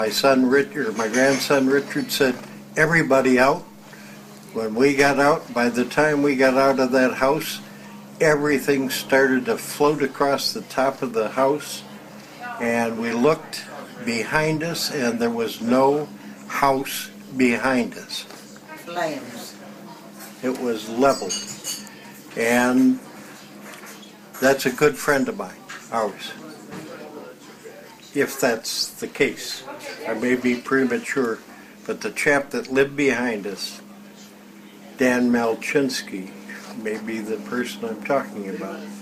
My grandson Richard said, everybody out. When we got out, by the time we got out of that house, everything started to float across the top of the house, and we looked behind us, and there was no house behind us. Flames. It was level. And that's a good friend of mine, ours. If that's the case. I may be premature, but the chap that lived behind us, Dan Malchinsky, may be the person I'm talking about.